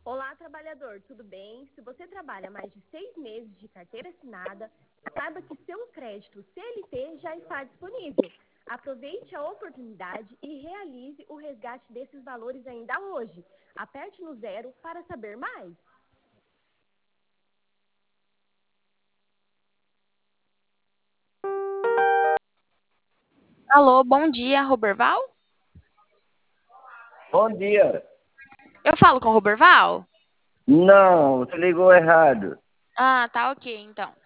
Olá, trabalhador, tudo bem? Se você trabalha mais de 6 meses de carteira assinada, saiba que seu crédito CLT já está disponível. Aproveite a oportunidade e realize o resgate desses valores ainda hoje. Aperte no 0 para saber mais. Alô, bom dia, Roberval? Bom dia. Eu falo com o Roberval? Não, você ligou errado. Ah, tá ok, então.